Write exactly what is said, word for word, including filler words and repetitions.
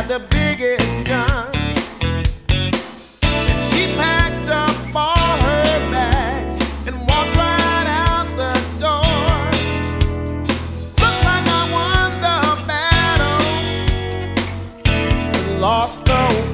the biggest gun. And she packed up all her bags and walked right out the door. Looks like I won the battle, but lost the war.